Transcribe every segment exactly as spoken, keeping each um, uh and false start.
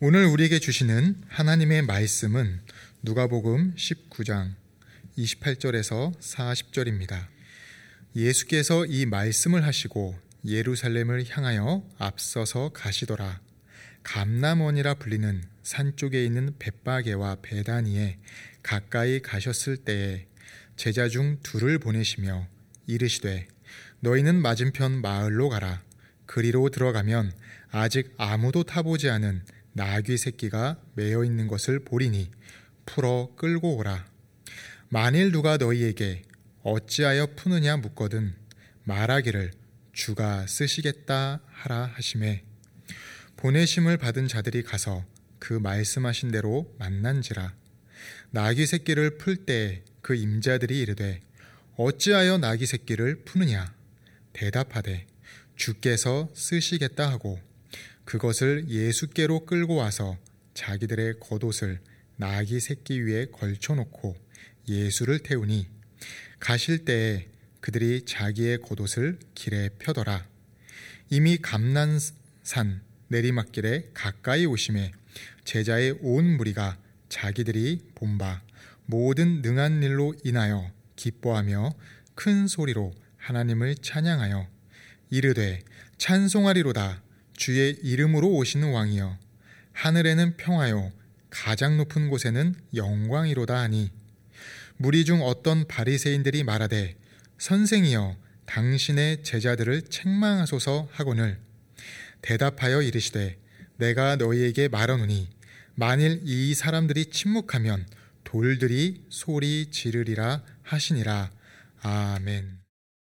오늘 우리에게 주시는 하나님의 말씀은 누가복음 십구 장 이십팔 절에서 사십 절입니다. 예수께서 이 말씀을 하시고 예루살렘을 향하여 앞서서 가시더라. 감람원이라 불리는 산 쪽에 있는 벳바게와 베다니에 가까이 가셨을 때에 제자 중 둘을 보내시며 이르시되 너희는 맞은편 마을로 가라. 그리로 들어가면 아직 아무도 타보지 않은 나귀 새끼가 매어 있는 것을 보리니 풀어 끌고 오라. 만일 누가 너희에게 어찌하여 푸느냐 묻거든 말하기를 주가 쓰시겠다 하라 하시매 보내심을 받은 자들이 가서 그 말씀하신 대로 만난지라. 나귀 새끼를 풀 때에 그 임자들이 이르되 어찌하여 나귀 새끼를 푸느냐 대답하되 주께서 쓰시겠다 하고 그것을 예수께로 끌고 와서 자기들의 겉옷을 나귀 새끼 위에 걸쳐놓고 예수를 태우니 가실 때에 그들이 자기의 겉옷을 길에 펴더라. 이미 감난산 내리막길에 가까이 오심에 제자의 온 무리가 자기들이 본 바 모든 능한 일로 인하여 기뻐하며 큰 소리로 하나님을 찬양하여 이르되 찬송하리로다. 주의 이름으로 오시는 왕이여 하늘에는 평화요 가장 높은 곳에는 영광이로다 하니 무리 중 어떤 바리새인들이 말하되 선생이여 당신의 제자들을 책망하소서 하거늘 대답하여 이르시되 내가 너희에게 말하노니 만일 이 사람들이 침묵하면 돌들이 소리 지르리라 하시니라. 아멘.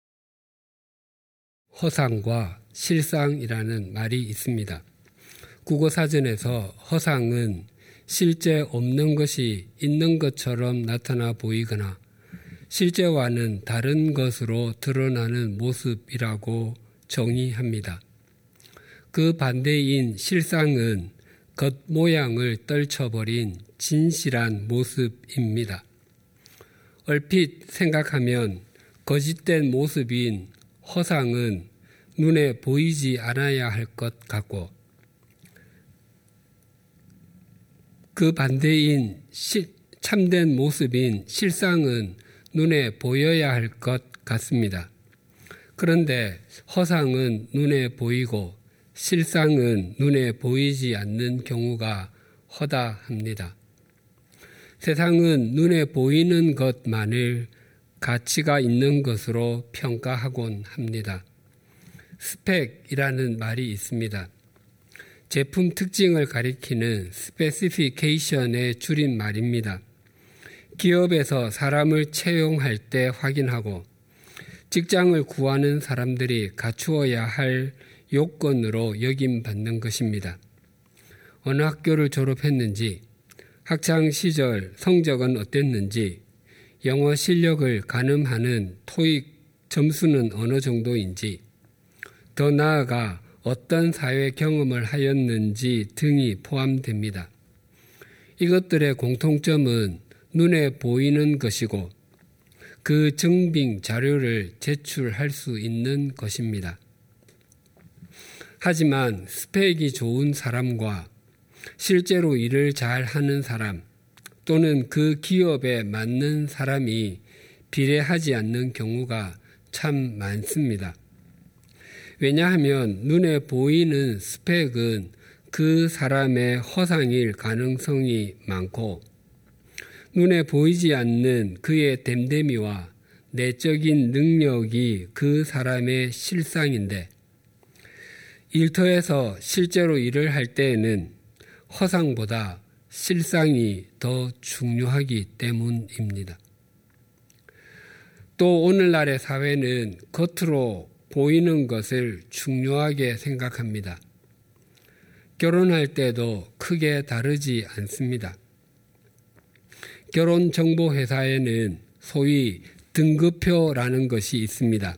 허상과 실상이라는 말이 있습니다. 국어사전에서 허상은 실제 없는 것이 있는 것처럼 나타나 보이거나 실제와는 다른 것으로 드러나는 모습이라고 정의합니다. 그 반대인 실상은 겉모양을 떨쳐버린 진실한 모습입니다. 얼핏 생각하면 거짓된 모습인 허상은 눈에 보이지 않아야 할 것 같고 그 반대인 시, 참된 모습인 실상은 눈에 보여야 할 것 같습니다. 그런데 허상은 눈에 보이고 실상은 눈에 보이지 않는 경우가 허다합니다. 세상은 눈에 보이는 것만을 가치가 있는 것으로 평가하곤 합니다. 스펙이라는 말이 있습니다. 제품 특징을 가리키는 스페시피케이션의 줄임말입니다. 기업에서 사람을 채용할 때 확인하고 직장을 구하는 사람들이 갖추어야 할 요건으로 여김받는 것입니다. 어느 학교를 졸업했는지, 학창시절 성적은 어땠는지, 영어 실력을 가늠하는 토익 점수는 어느 정도인지, 더 나아가 어떤 사회 경험을 하였는지 등이 포함됩니다. 이것들의 공통점은 눈에 보이는 것이고 그 증빙 자료를 제출할 수 있는 것입니다. 하지만 스펙이 좋은 사람과 실제로 일을 잘 하는 사람 또는 그 기업에 맞는 사람이 비례하지 않는 경우가 참 많습니다. 왜냐하면 눈에 보이는 스펙은 그 사람의 허상일 가능성이 많고 눈에 보이지 않는 그의 됨됨이와 내적인 능력이 그 사람의 실상인데 일터에서 실제로 일을 할 때에는 허상보다 실상이 더 중요하기 때문입니다. 또 오늘날의 사회는 겉으로 보이는 것을 중요하게 생각합니다. 결혼할 때도 크게 다르지 않습니다. 결혼정보회사에는 소위 등급표라는 것이 있습니다.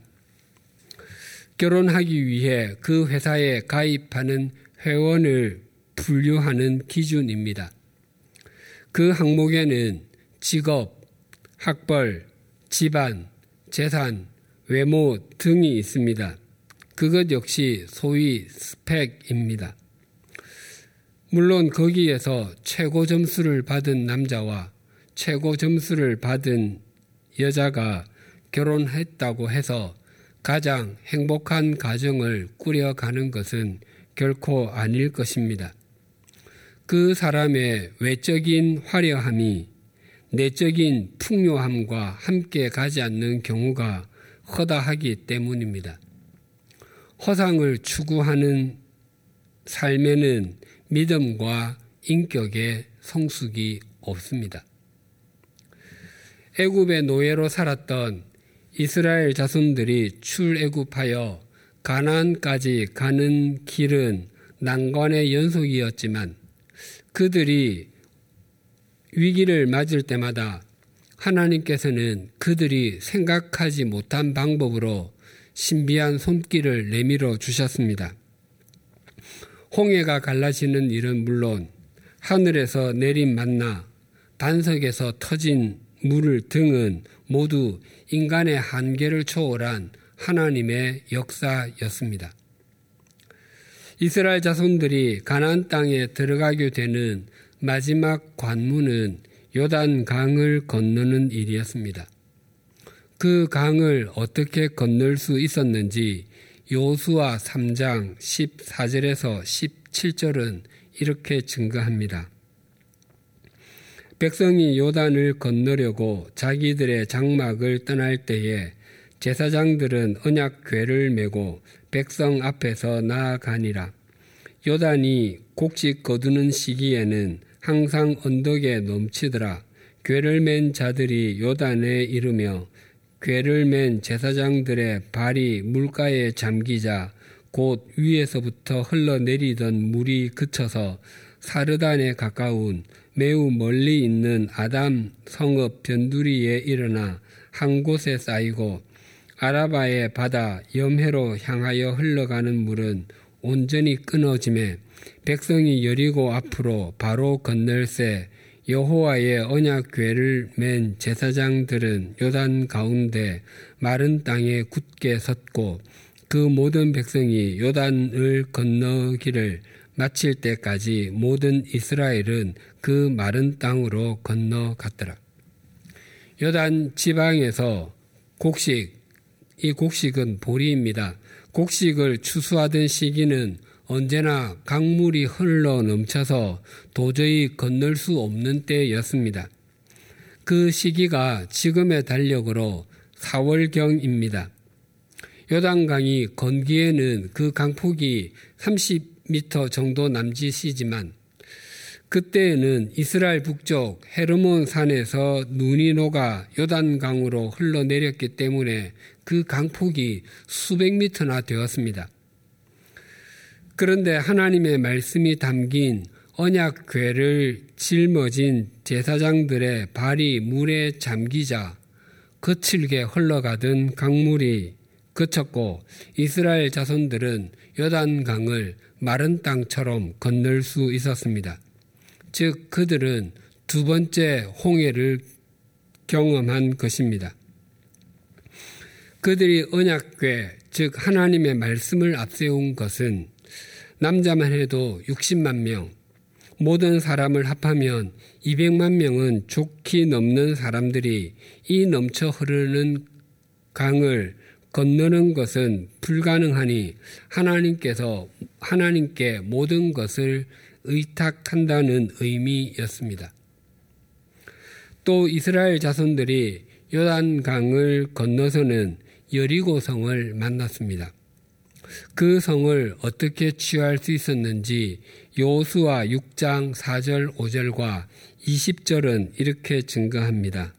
결혼하기 위해 그 회사에 가입하는 회원을 분류하는 기준입니다. 그 항목에는 직업, 학벌, 집안, 재산, 외모 등이 있습니다. 그것 역시 소위 스펙입니다. 물론 거기에서 최고 점수를 받은 남자와 최고 점수를 받은 여자가 결혼했다고 해서 가장 행복한 가정을 꾸려가는 것은 결코 아닐 것입니다. 그 사람의 외적인 화려함이 내적인 풍요함과 함께 가지 않는 경우가 허다하기 때문입니다. 허상을 추구하는 삶에는 믿음과 인격의 성숙이 없습니다. 애굽의 노예로 살았던 이스라엘 자손들이 출애굽하여 가나안까지 가는 길은 난관의 연속이었지만 그들이 위기를 맞을 때마다 하나님께서는 그들이 생각하지 못한 방법으로 신비한 손길을 내밀어 주셨습니다. 홍해가 갈라지는 일은 물론 하늘에서 내린 만나, 반석에서 터진 물 등은 모두 인간의 한계를 초월한 하나님의 역사였습니다. 이스라엘 자손들이 가나안 땅에 들어가게 되는 마지막 관문은 요단 강을 건너는 일이었습니다. 그 강을 어떻게 건널 수 있었는지 여호수아 삼 장 십사 절에서 십칠 절은 이렇게 증거합니다. 백성이 요단을 건너려고 자기들의 장막을 떠날 때에 제사장들은 언약궤를 메고 백성 앞에서 나아가니라. 요단이 곡식 거두는 시기에는 항상 언덕에 넘치더라. 궤를 맨 자들이 요단에 이르며 궤를 맨 제사장들의 발이 물가에 잠기자 곧 위에서부터 흘러내리던 물이 그쳐서 사르단에 가까운 매우 멀리 있는 아담 성읍 변두리에 일어나 한 곳에 쌓이고 아라바의 바다 염해로 향하여 흘러가는 물은 온전히 끊어지매 백성이 여리고 앞으로 바로 건널새 여호와의 언약궤를 맨 제사장들은 요단 가운데 마른 땅에 굳게 섰고 그 모든 백성이 요단을 건너기를 마칠 때까지 모든 이스라엘은 그 마른 땅으로 건너갔더라. 요단 지방에서 곡식, 이 곡식은 보리입니다. 곡식을 추수하던 시기는 언제나 강물이 흘러 넘쳐서 도저히 건널 수 없는 때였습니다. 그 시기가 지금의 달력으로 사월경입니다. 요단강이 건기에는 그 강폭이 삼십 미터 정도 남짓이지만 그때에는 이스라엘 북쪽 헤르몬 산에서 눈이 녹아 요단강으로 흘러내렸기 때문에 그 강폭이 수백 미터나 되었습니다. 그런데 하나님의 말씀이 담긴 언약궤를 짊어진 제사장들의 발이 물에 잠기자 거칠게 흘러가던 강물이 그쳤고 이스라엘 자손들은 요단강을 마른 땅처럼 건널 수 있었습니다. 즉 그들은 두 번째 홍해를 경험한 것입니다. 그들이 언약궤, 즉 하나님의 말씀을 앞세운 것은 남자만 해도 육십만 명, 모든 사람을 합하면 이백만 명은 좋게 넘는 사람들이 이 넘쳐 흐르는 강을 건너는 것은 불가능하니 하나님께서 하나님께 모든 것을 의탁한다는 의미였습니다. 또 이스라엘 자손들이 요단강을 건너서는 여리고 성을 만났습니다. 그 성을 어떻게 취할 수 있었는지 여호수아 육 장 사 절 오 절과 이십 절은 이렇게 증거합니다.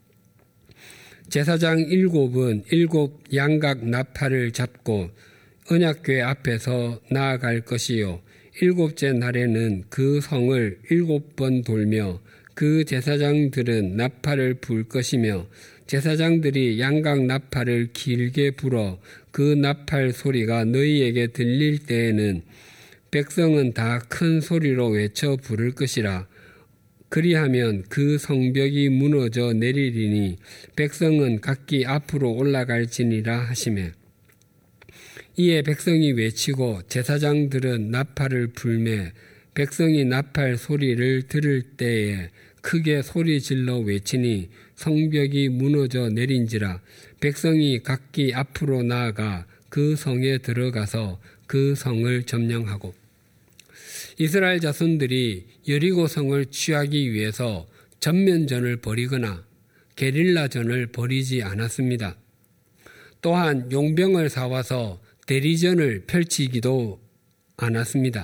제사장 일곱은 일곱 양각 나팔을 잡고 언약궤 앞에서 나아갈 것이요 일곱째 날에는 그 성을 일곱 번 돌며 그 제사장들은 나팔을 불 것이며 제사장들이 양각 나팔을 길게 불어 그 나팔 소리가 너희에게 들릴 때에는 백성은 다 큰 소리로 외쳐 부를 것이라. 그리하면 그 성벽이 무너져 내리리니 백성은 각기 앞으로 올라갈지니라 하시매 이에 백성이 외치고 제사장들은 나팔을 불매 백성이 나팔 소리를 들을 때에 크게 소리 질러 외치니 성벽이 무너져 내린지라. 백성이 각기 앞으로 나아가 그 성에 들어가서 그 성을 점령하고. 이스라엘 자손들이 여리고 성을 취하기 위해서 전면전을 벌이거나 게릴라전을 벌이지 않았습니다. 또한 용병을 사와서 대리전을 펼치기도 않았습니다.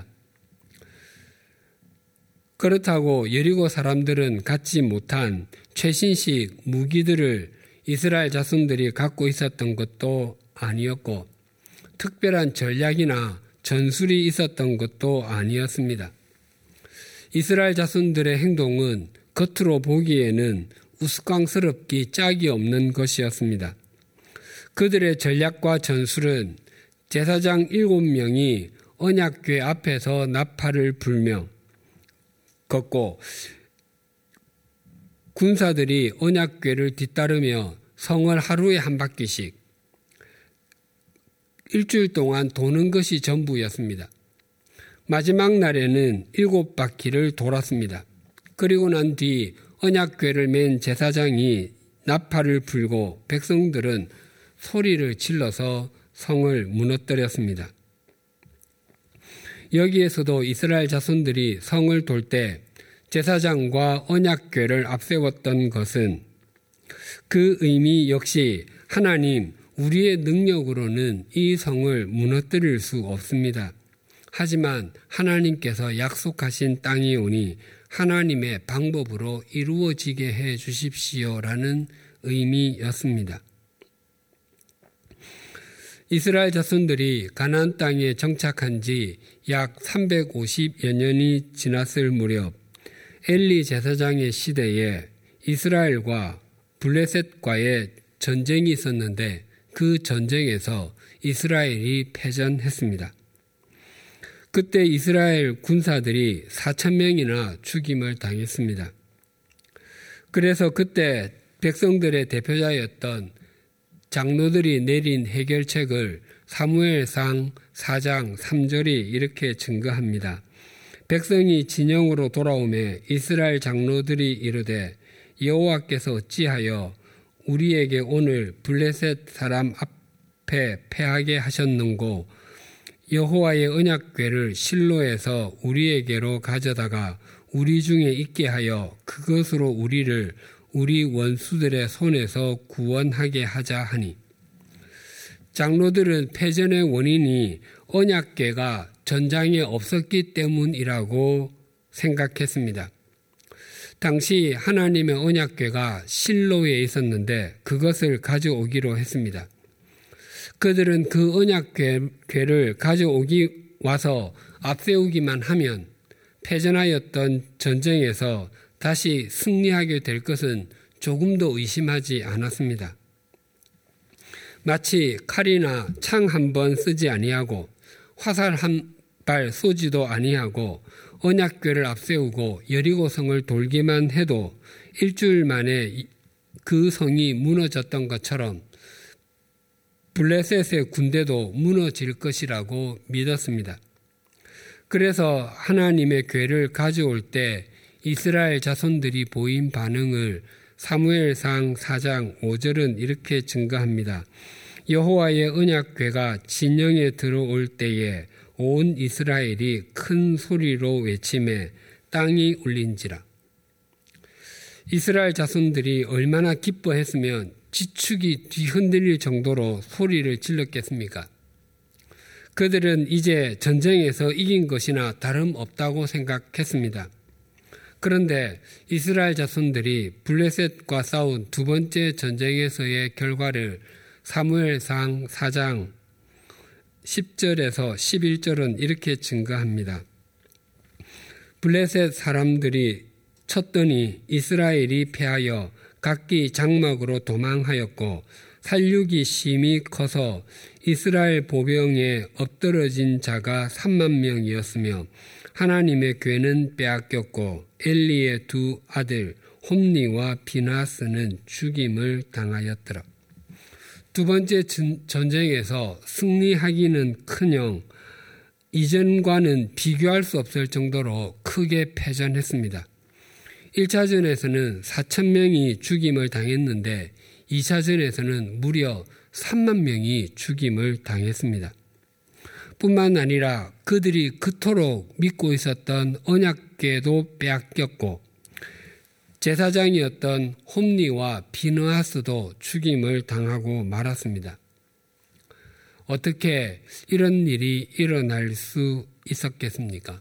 그렇다고 여리고 사람들은 갖지 못한 최신식 무기들을 이스라엘 자손들이 갖고 있었던 것도 아니었고, 특별한 전략이나 전술이 있었던 것도 아니었습니다. 이스라엘 자손들의 행동은 겉으로 보기에는 우스꽝스럽기 짝이 없는 것이었습니다. 그들의 전략과 전술은 제사장 일곱 명이 언약궤 앞에서 나팔을 불며 걷고, 군사들이 언약궤를 뒤따르며 성을 하루에 한 바퀴씩 일주일 동안 도는 것이 전부였습니다. 마지막 날에는 일곱 바퀴를 돌았습니다. 그리고 난 뒤 언약궤를 맨 제사장이 나팔을 불고 백성들은 소리를 질러서 성을 무너뜨렸습니다. 여기에서도 이스라엘 자손들이 성을 돌 때 제사장과 언약궤를 앞세웠던 것은 그 의미 역시 하나님, 우리의 능력으로는 이 성을 무너뜨릴 수 없습니다. 하지만 하나님께서 약속하신 땅이 오니 하나님의 방법으로 이루어지게 해 주십시오라는 의미였습니다. 이스라엘 자손들이 가나안 땅에 정착한 지 약 삼백오십여 년이 지났을 무렵 엘리 제사장의 시대에 이스라엘과 블레셋과의 전쟁이 있었는데 그 전쟁에서 이스라엘이 패전했습니다. 그때 이스라엘 군사들이 사천 명이나 죽임을 당했습니다. 그래서 그때 백성들의 대표자였던 장로들이 내린 해결책을 사무엘상 사 장 삼 절이 이렇게 증거합니다. 백성이 진영으로 돌아오매 이스라엘 장로들이 이르되 여호와께서 어찌하여 우리에게 오늘 블레셋 사람 앞에 패하게 하셨는고, 여호와의 언약궤를 실로에서 우리에게로 가져다가 우리 중에 있게 하여 그것으로 우리를 우리 원수들의 손에서 구원하게 하자 하니, 장로들은 패전의 원인이 언약궤가 전장에 없었기 때문이라고 생각했습니다. 당시 하나님의 언약궤가 실로에 있었는데 그것을 가져오기로 했습니다. 그들은 그 언약궤를 가져오기 와서 앞세우기만 하면 패전하였던 전쟁에서 다시 승리하게 될 것은 조금도 의심하지 않았습니다. 마치 칼이나 창 한 번 쓰지 아니하고 화살 한 발 쏘지도 아니하고 언약궤를 앞세우고 여리고성을 돌기만 해도 일주일 만에 그 성이 무너졌던 것처럼 블레셋의 군대도 무너질 것이라고 믿었습니다. 그래서 하나님의 궤를 가져올 때 이스라엘 자손들이 보인 반응을 사무엘상 사 장 오 절은 이렇게 증거합니다. 여호와의 언약궤가 진영에 들어올 때에 온 이스라엘이 큰 소리로 외치매 땅이 울린지라. 이스라엘 자손들이 얼마나 기뻐했으면 지축이 뒤흔들릴 정도로 소리를 질렀겠습니까? 그들은 이제 전쟁에서 이긴 것이나 다름없다고 생각했습니다. 그런데 이스라엘 자손들이 블레셋과 싸운 두 번째 전쟁에서의 결과를 사무엘상 사 장 십 절에서 십일 절은 이렇게 증거합니다. 블레셋 사람들이 쳤더니 이스라엘이 패하여 각기 장막으로 도망하였고 살육이 심히 커서 이스라엘 보병에 엎드러진 자가 삼만 명이었으며 하나님의 궤는 빼앗겼고 엘리의 두 아들 홈니와 비나스는 죽임을 당하였더라. 두 번째 전쟁에서 승리하기는 커녕 이전과는 비교할 수 없을 정도로 크게 패전했습니다. 일 차전에서는 사천 명이 죽임을 당했는데 이 차전에서는 무려 삼만 명이 죽임을 당했습니다. 뿐만 아니라 그들이 그토록 믿고 있었던 언약궤도 빼앗겼고 제사장이었던 홈리와 비느하스도 죽임을 당하고 말았습니다. 어떻게 이런 일이 일어날 수 있었겠습니까?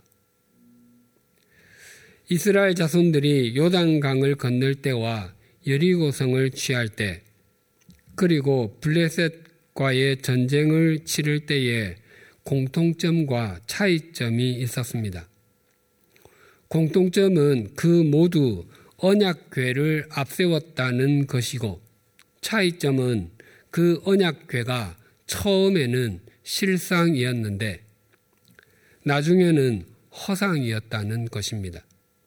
이스라엘 자손들이 요단강을 건널 때와 여리고성을 취할 때, 그리고 블레셋과의 전쟁을 치를 때에 공통점과 차이점이 있었습니다. 공통점은 그 모두 언약궤를 앞세웠다는 것이고, 차이점은 그 언약궤가 처음에는 실상이었는데 나중에는 허상이었다는 것입니다.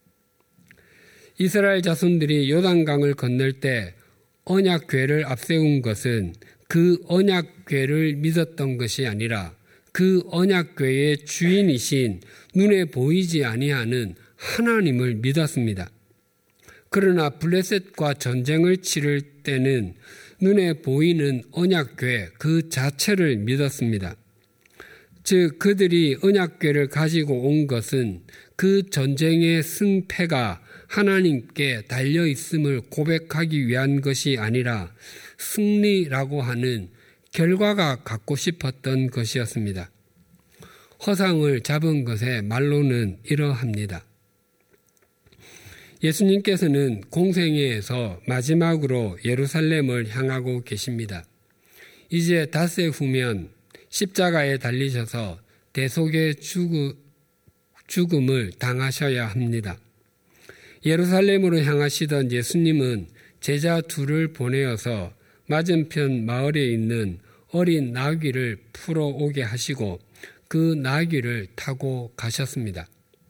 이스라엘 자손들이 요단강을 건널 때 언약궤를 앞세운 것은 그 언약궤를 믿었던 것이 아니라 그 언약궤의 주인이신 눈에 보이지 아니하는 하나님을 믿었습니다. 그러나 블레셋과 전쟁을 치를 때는 눈에 보이는 언약궤 그 자체를 믿었습니다. 즉 그들이 언약궤를 가지고 온 것은 그 전쟁의 승패가 하나님께 달려있음을 고백하기 위한 것이 아니라 승리라고 하는 결과가 갖고 싶었던 것이었습니다. 허상을 잡은 것의 말로는 이러합니다. 예수님께서는 공생애에서 마지막으로 예루살렘을 향하고 계십니다. 이제 닷새 후면 십자가에 달리셔서 대속의 죽음을 당하셔야 합니다. 예루살렘으로 향하시던 예수님은 제자 둘을 보내어서 맞은편 마을에 있는 어린 나귀를 풀어오게 하시고 그 나귀를 타고 가셨습니다.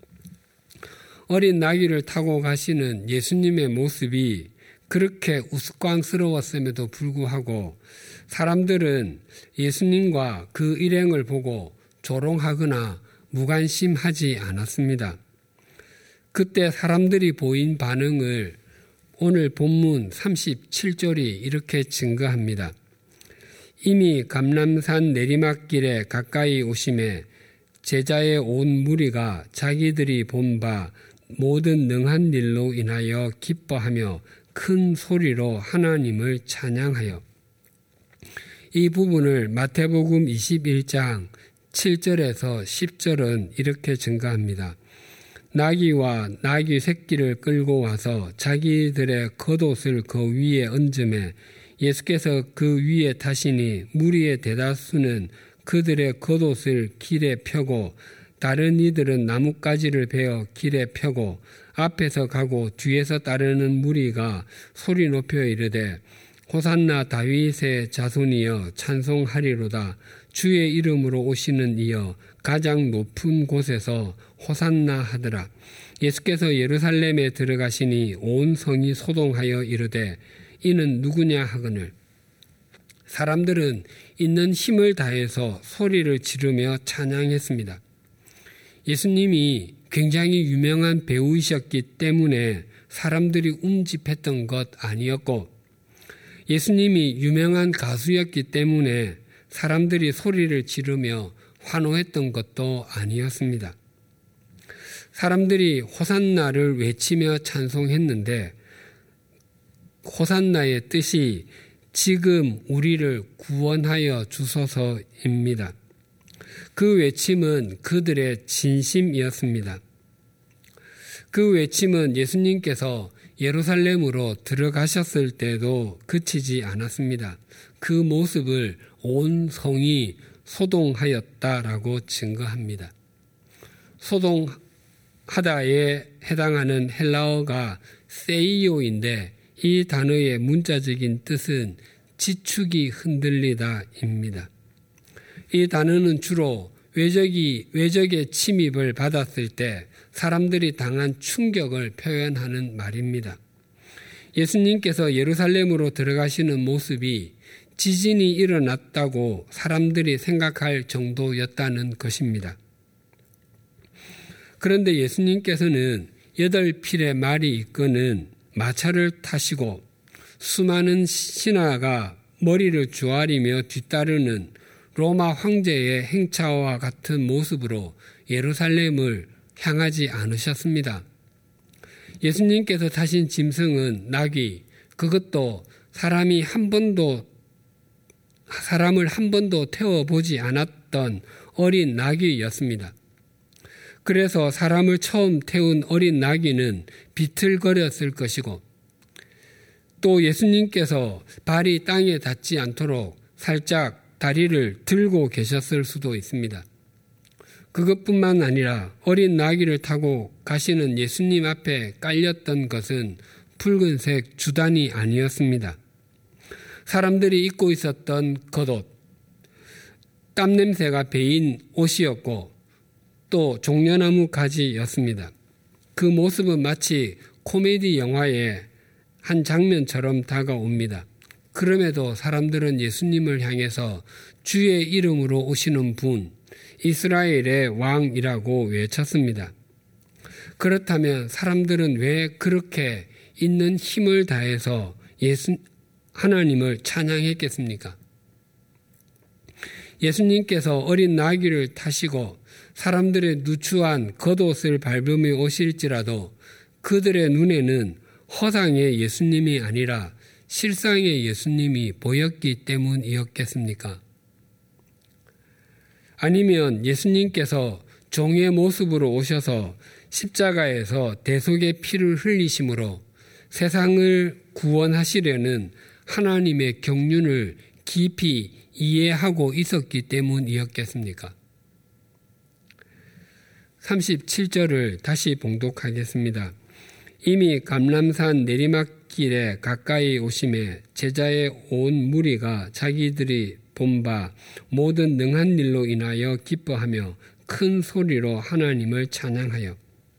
어린 나귀를 타고 가시는 예수님의 모습이 그렇게 우스꽝스러웠음에도 불구하고 사람들은 예수님과 그 일행을 보고 조롱하거나 무관심하지 않았습니다. 그때 사람들이 보인 반응을 오늘 본문 삼십칠 절이 이렇게 증거합니다. 이미 감람산 내리막길에 가까이 오심에 제자의 온 무리가 자기들이 본 바 모든 능한 일로 인하여 기뻐하며 큰 소리로 하나님을 찬양하여. 이 부분을 마태복음 이십일 장 칠 절에서 십 절은 이렇게 증가합니다. 나귀와 나귀 새끼를 끌고 와서 자기들의 겉옷을 그 위에 얹음에 예수께서 그 위에 타시니 무리의 대다수는 그들의 겉옷을 길에 펴고 다른 이들은 나뭇가지를 베어 길에 펴고 앞에서 가고 뒤에서 따르는 무리가 소리 높여 이르되 호산나 다윗의 자손이여 찬송하리로다. 주의 이름으로 오시는 이여 가장 높은 곳에서 호산나 하더라. 예수께서 예루살렘에 들어가시니 온 성이 소동하여 이르되 이는 누구냐 하거늘 사람들은 있는 힘을 다해서 소리를 지르며 찬양했습니다. 예수님이 굉장히 유명한 배우이셨기 때문에 사람들이 움집했던 것 아니었고 예수님이 유명한 가수였기 때문에 사람들이 소리를 지르며 환호했던 것도 아니었습니다. 사람들이 호산나를 외치며 찬송했는데 호산나의 뜻이 지금 우리를 구원하여 주소서입니다. 그 외침은 그들의 진심이었습니다. 그 외침은 예수님께서 예루살렘으로 들어가셨을 때도 그치지 않았습니다. 그 모습을 온 성이 소동하였다라고 증거합니다. 소동하다에 해당하는 헬라어가 세이오인데 이 단어의 문자적인 뜻은 지축이 흔들리다입니다. 이 단어는 주로 외적이, 외적의 침입을 받았을 때 사람들이 당한 충격을 표현하는 말입니다. 예수님께서 예루살렘으로 들어가시는 모습이 지진이 일어났다고 사람들이 생각할 정도였다는 것입니다. 그런데 예수님께서는 여덟 필의 말이 이끄는 마차를 타시고 수많은 신하가 머리를 조아리며 뒤따르는 로마 황제의 행차와 같은 모습으로 예루살렘을 향하지 않으셨습니다. 예수님께서 타신 짐승은 나귀, 그것도 사람이 한 번도 사람을 한 번도 태워보지 않았던 어린 나귀였습니다. 그래서 사람을 처음 태운 어린 나귀는 비틀거렸을 것이고, 또 예수님께서 발이 땅에 닿지 않도록 살짝 다리를 들고 계셨을 수도 있습니다. 그것뿐만 아니라 어린 나귀를 타고 가시는 예수님 앞에 깔렸던 것은 붉은색 주단이 아니었습니다. 사람들이 입고 있었던 겉옷, 땀 냄새가 배인 옷이었고 또 종려나무 가지였습니다. 그 모습은 마치 코미디 영화의 한 장면처럼 다가옵니다. 그럼에도 사람들은 예수님을 향해서 주의 이름으로 오시는 분, 이스라엘의 왕이라고 외쳤습니다. 그렇다면 사람들은 왜 그렇게 있는 힘을 다해서 예수, 하나님을 찬양했겠습니까? 예수님께서 어린 나귀를 타시고 사람들의 누추한 겉옷을 밟으며 오실지라도 그들의 눈에는 허상의 예수님이 아니라 실상의 예수님이 보였기 때문이었겠습니까? 아니면 예수님께서 종의 모습으로 오셔서 십자가에서 대속의 피를 흘리심으로 세상을 구원하시려는 하나님의 경륜을 깊이 이해하고 있었기 때문이었겠습니까? 삼십칠 절을 다시 봉독하겠습니다. 이미 감람산 내리막길에 가까이 오심에 제자의 온 무리가 자기들이 본 바 모든 능한 일로 인하여 기뻐하며 큰 소리로 하나님을 찬양하여.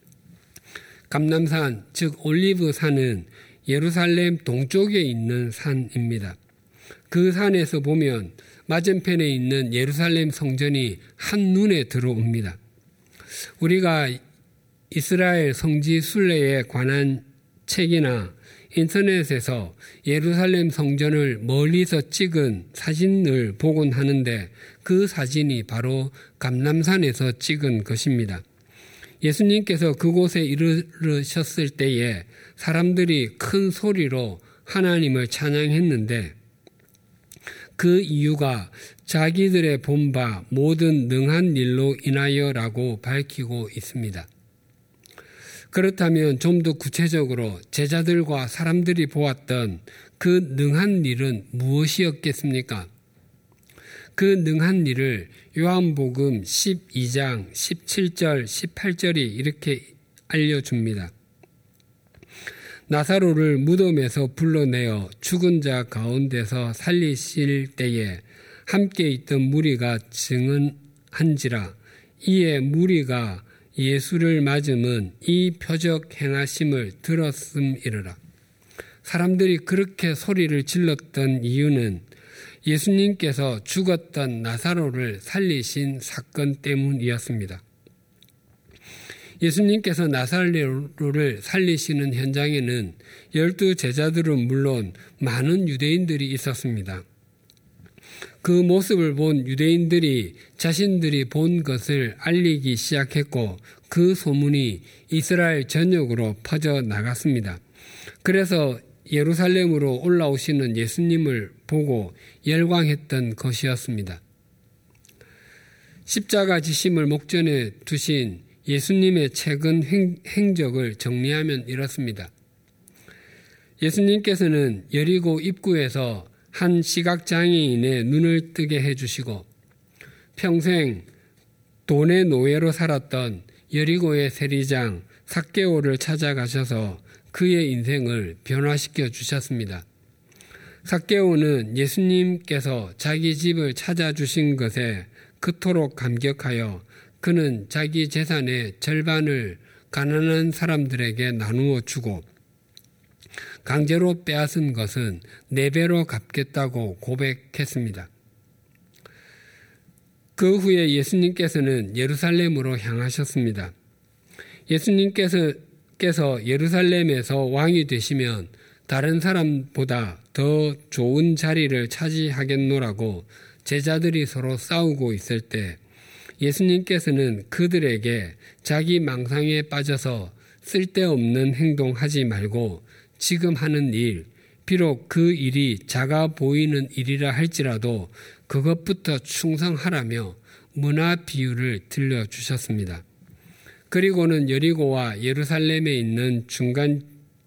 감람산, 즉 올리브산은 예루살렘 동쪽에 있는 산입니다. 그 산에서 보면 맞은편에 있는 예루살렘 성전이 한눈에 들어옵니다. 우리가 이스라엘 성지 순례에 관한 책이나 인터넷에서 예루살렘 성전을 멀리서 찍은 사진을 보곤 하는데 그 사진이 바로 감람산에서 찍은 것입니다. 예수님께서 그곳에 이르셨을 때에 사람들이 큰 소리로 하나님을 찬양했는데 그 이유가 자기들의 본 바 모든 능한 일로 인하여라고 밝히고 있습니다. 그렇다면 좀 더 구체적으로 제자들과 사람들이 보았던 그 능한 일은 무엇이었겠습니까? 그 능한 일을 요한복음 십이 장 십칠 절 십팔 절이 이렇게 알려줍니다. 나사로를 무덤에서 불러내어 죽은 자 가운데서 살리실 때에 함께 있던 무리가 증언한지라. 이에 무리가 예수를 맞음은 이 표적 행하심을 들었음이르라. 사람들이 그렇게 소리를 질렀던 이유는 예수님께서 죽었던 나사로를 살리신 사건 때문이었습니다. 예수님께서 나사로를 살리시는 현장에는 열두 제자들은 물론 많은 유대인들이 있었습니다. 그 모습을 본 유대인들이 자신들이 본 것을 알리기 시작했고 그 소문이 이스라엘 전역으로 퍼져 나갔습니다. 그래서 예루살렘으로 올라오시는 예수님을 보고 열광했던 것이었습니다. 십자가 지심을 목전에 두신 예수님의 최근 행, 행적을 정리하면 이렇습니다. 예수님께서는 여리고 입구에서 한 시각장애인의 눈을 뜨게 해주시고 평생 돈의 노예로 살았던 여리고의 세리장 삭개오를 찾아가셔서 그의 인생을 변화시켜 주셨습니다. 삭개오는 예수님께서 자기 집을 찾아주신 것에 그토록 감격하여 그는 자기 재산의 절반을 가난한 사람들에게 나누어 주고 강제로 빼앗은 것은 네 배로 갚겠다고 고백했습니다. 그 후에 예수님께서는 예루살렘으로 향하셨습니다. 예수님께서 께서 예루살렘에서 왕이 되시면 다른 사람보다 더 좋은 자리를 차지하겠노라고 제자들이 서로 싸우고 있을 때 예수님께서는 그들에게 자기 망상에 빠져서 쓸데없는 행동하지 말고 지금 하는 일, 비록 그 일이 작아 보이는 일이라 할지라도 그것부터 충성하라며 문화 비유를 들려주셨습니다. 그리고는 여리고와 예루살렘에 있는 중간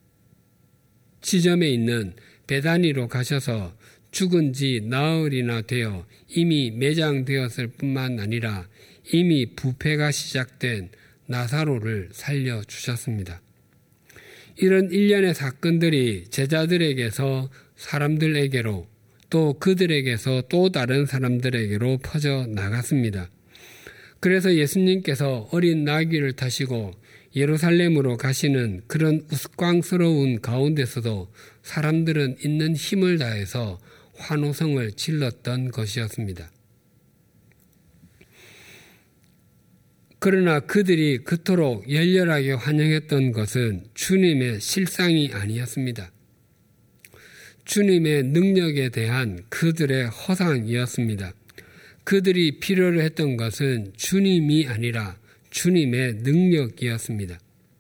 지점에 있는 베다니로 가셔서 죽은 지 나흘이나 되어 이미 매장되었을 뿐만 아니라 이미 부패가 시작된 나사로를 살려주셨습니다. 이런 일련의 사건들이 제자들에게서 사람들에게로 또 그들에게서 또 다른 사람들에게로 퍼져 나갔습니다. 그래서 예수님께서 어린 나귀를 타시고 예루살렘으로 가시는 그런 우스꽝스러운 가운데서도 사람들은 있는 힘을 다해서 환호성을 질렀던 것이었습니다. 그러나 그들이 그토록 열렬하게 환영했던 것은 주님의 실상이 아니었습니다. 주님의 능력에 대한 그들의 허상이었습니다. 그들이 필요로 했던 것은 주님이 아니라 주님의 능력이었습니다.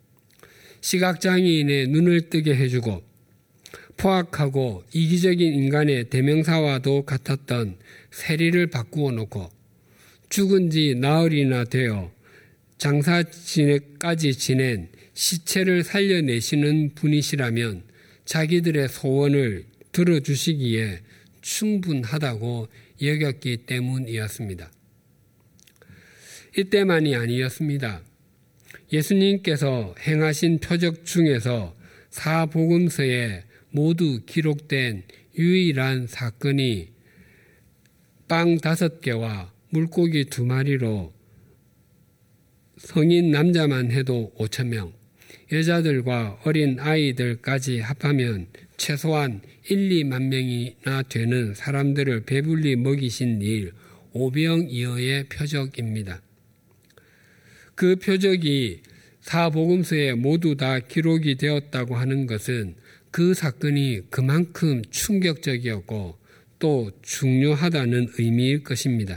시각장애인의 눈을 뜨게 해주고 포악하고 이기적인 인간의 대명사와도 같았던 세리를 바꾸어 놓고 죽은 지 나흘이나 되어 장사지내까지 지낸 시체를 살려내시는 분이시라면 자기들의 소원을 들어주시기에 충분하다고 여겼기 때문이었습니다. 이때만이 아니었습니다. 예수님께서 행하신 표적 중에서 사복음서에 모두 기록된 유일한 사건이 빵 다섯 개와 물고기 두 마리로 성인 남자만 해도 오천 명, 여자들과 어린 아이들까지 합하면 최소한 일, 이만 명이나 되는 사람들을 배불리 먹이신 일 오병이어의 표적입니다. 그 표적이 사복음서에 모두 다 기록이 되었다고 하는 것은 그 사건이 그만큼 충격적이었고 또 중요하다는 의미일 것입니다.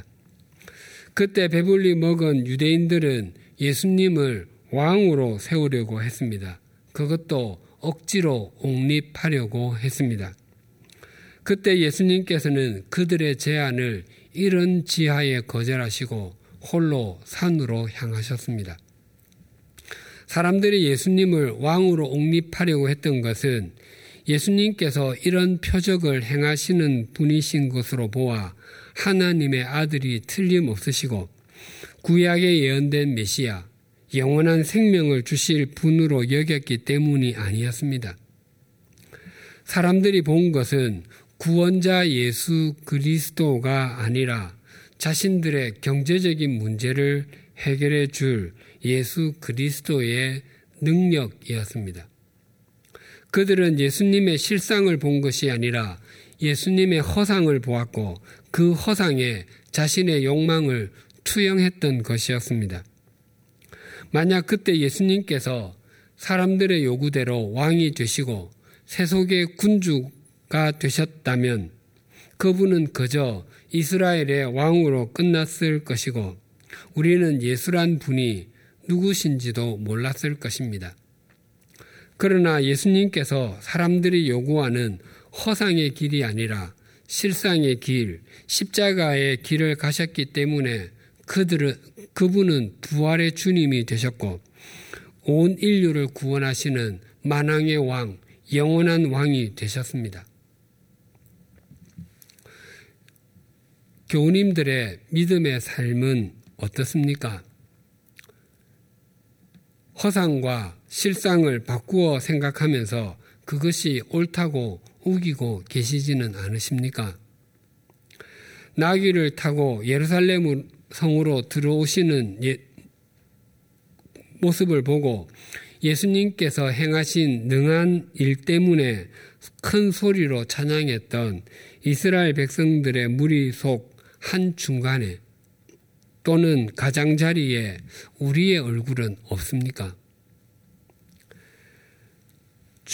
그때 배불리 먹은 유대인들은 예수님을 왕으로 세우려고 했습니다. 그것도 억지로 옹립하려고 했습니다. 그때 예수님께서는 그들의 제안을 이런 지하에 거절하시고 홀로 산으로 향하셨습니다. 사람들이 예수님을 왕으로 옹립하려고 했던 것은 예수님께서 이런 표적을 행하시는 분이신 것으로 보아 하나님의 아들이 틀림없으시고 구약에 예언된 메시아, 영원한 생명을 주실 분으로 여겼기 때문이 아니었습니다. 사람들이 본 것은 구원자 예수 그리스도가 아니라 자신들의 경제적인 문제를 해결해 줄 예수 그리스도의 능력이었습니다. 그들은 예수님의 실상을 본 것이 아니라 예수님의 허상을 보았고 그 허상에 자신의 욕망을 투영했던 것이었습니다. 만약 그때 예수님께서 사람들의 요구대로 왕이 되시고 세속의 군주가 되셨다면 그분은 그저 이스라엘의 왕으로 끝났을 것이고 우리는 예수란 분이 누구신지도 몰랐을 것입니다. 그러나 예수님께서 사람들이 요구하는 허상의 길이 아니라 실상의 길, 십자가의 길을 가셨기 때문에 그들은, 그분은 부활의 주님이 되셨고 온 인류를 구원하시는 만왕의 왕, 영원한 왕이 되셨습니다. 교우님들의 믿음의 삶은 어떻습니까? 허상과 실상을 바꾸어 생각하면서 그것이 옳다고 우기고 계시지는 않으십니까? 나귀를 타고 예루살렘 성으로 들어오시는 예, 모습을 보고 예수님께서 행하신 능한 일 때문에 큰 소리로 찬양했던 이스라엘 백성들의 무리 속 한중간에 또는 가장자리에 우리의 얼굴은 없습니까?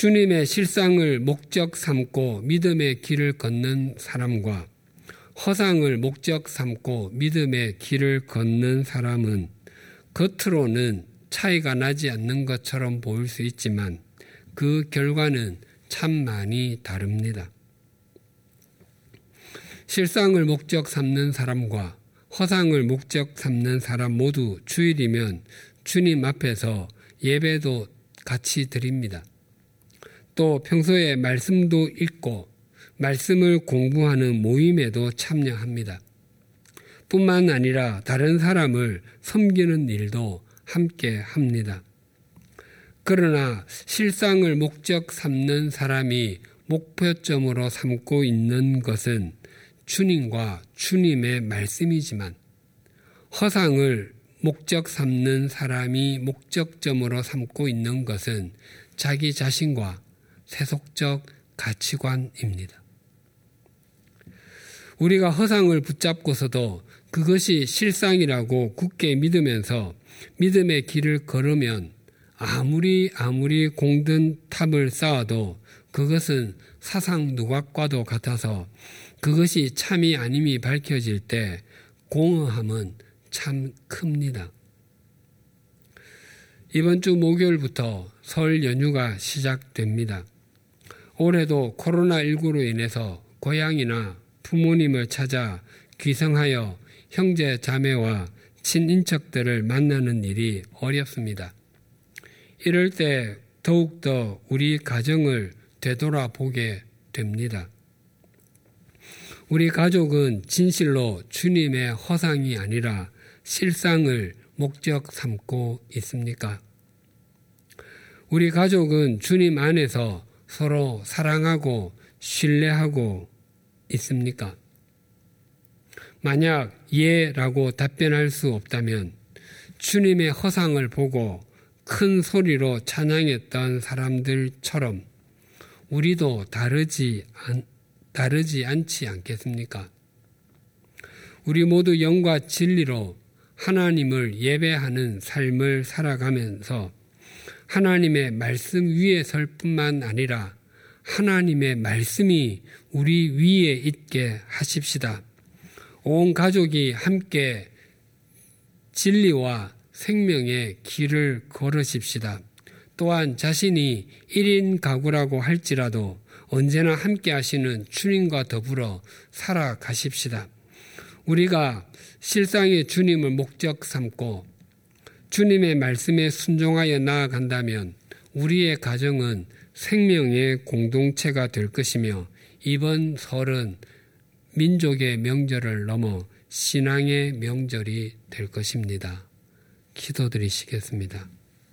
주님의 실상을 목적 삼고 믿음의 길을 걷는 사람과 허상을 목적 삼고 믿음의 길을 걷는 사람은 겉으로는 차이가 나지 않는 것처럼 보일 수 있지만 그 결과는 참 많이 다릅니다. 실상을 목적 삼는 사람과 허상을 목적 삼는 사람 모두 주일이면 주님 앞에서 예배도 같이 드립니다. 또 평소에 말씀도 읽고 말씀을 공부하는 모임에도 참여합니다. 뿐만 아니라 다른 사람을 섬기는 일도 함께 합니다. 그러나 실상을 목적 삼는 사람이 목표점으로 삼고 있는 것은 주님과 주님의 말씀이지만 허상을 목적 삼는 사람이 목적점으로 삼고 있는 것은 자기 자신과 세속적 가치관입니다. 우리가 허상을 붙잡고서도 그것이 실상이라고 굳게 믿으면서 믿음의 길을 걸으면 아무리 아무리 공든 탑을 쌓아도 그것은 사상 누각과도 같아서 그것이 참이 아님이 밝혀질 때 공허함은 참 큽니다. 이번 주 목요일부터 설 연휴가 시작됩니다. 올해도 코로나십구로 인해서 고향이나 부모님을 찾아 귀성하여 형제 자매와 친인척들을 만나는 일이 어렵습니다. 이럴 때 더욱더 우리 가정을 되돌아보게 됩니다. 우리 가족은 진실로 주님의 허상이 아니라 실상을 목적 삼고 있습니까? 우리 가족은 주님 안에서 서로 사랑하고 신뢰하고 있습니까? 만약 예라고 답변할 수 없다면 주님의 허상을 보고 큰 소리로 찬양했던 사람들처럼 우리도 다르지, 않, 다르지 않지 않겠습니까? 우리 모두 영과 진리로 하나님을 예배하는 삶을 살아가면서 하나님의 말씀 위에 설 뿐만 아니라 하나님의 말씀이 우리 위에 있게 하십시다. 온 가족이 함께 진리와 생명의 길을 걸으십시다. 또한 자신이 일 인 가구라고 할지라도 언제나 함께 하시는 주님과 더불어 살아가십시다. 우리가 실상의 주님을 목적 삼고 주님의 말씀에 순종하여 나아간다면 우리의 가정은 생명의 공동체가 될 것이며 이번 설은 민족의 명절을 넘어 신앙의 명절이 될 것입니다. 기도드리시겠습니다.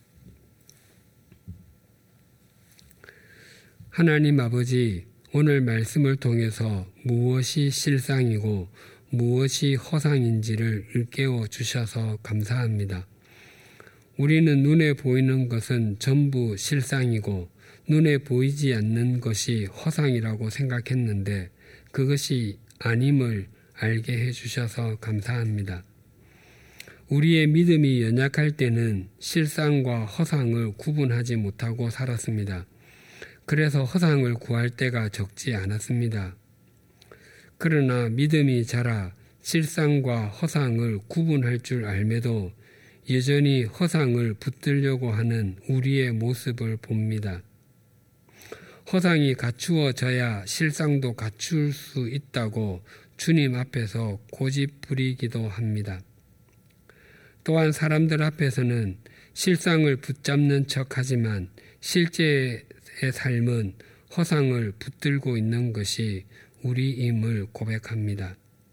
하나님 아버지, 오늘 말씀을 통해서 무엇이 실상이고 무엇이 허상인지를 일깨워 주셔서 감사합니다. 우리는 눈에 보이는 것은 전부 실상이고 눈에 보이지 않는 것이 허상이라고 생각했는데 그것이 아님을 알게 해주셔서 감사합니다. 우리의 믿음이 연약할 때는 실상과 허상을 구분하지 못하고 살았습니다. 그래서 허상을 구할 때가 적지 않았습니다. 그러나 믿음이 자라 실상과 허상을 구분할 줄 알매도 여전히 허상을 붙들려고 하는 우리의 모습을 봅니다. 허상이 갖추어져야 실상도 갖출 수 있다고 주님 앞에서 고집 부리기도 합니다. 또한 사람들 앞에서는 실상을 붙잡는 척하지만 실제의 삶은 허상을 붙들고 있는 것이 우리임을 고백합니다.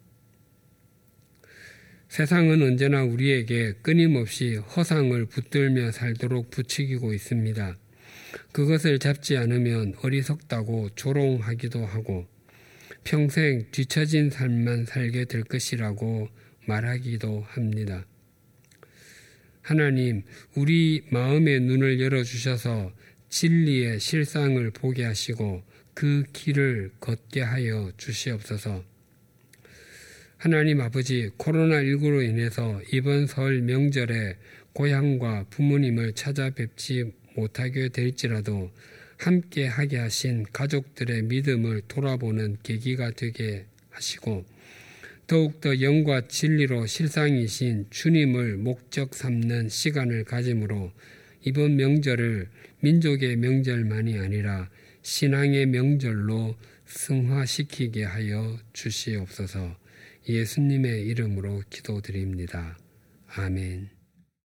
세상은 언제나 우리에게 끊임없이 허상을 붙들며 살도록 부추기고 있습니다. 그것을 잡지 않으면 어리석다고 조롱하기도 하고 평생 뒤처진 삶만 살게 될 것이라고 말하기도 합니다. 하나님, 우리 마음의 눈을 열어주셔서 진리의 실상을 보게 하시고 그 길을 걷게 하여 주시옵소서. 하나님 아버지, 코로나십구로 인해서 이번 설 명절에 고향과 부모님을 찾아뵙지 못하게 될지라도 함께 하게 하신 가족들의 믿음을 돌아보는 계기가 되게 하시고 더욱더 영과 진리로 실상이신 주님을 목적 삼는 시간을 가짐으로 이번 명절을 민족의 명절만이 아니라 신앙의 명절로 승화시키게 하여 주시옵소서. 예수님의 이름으로 기도드립니다. 아멘.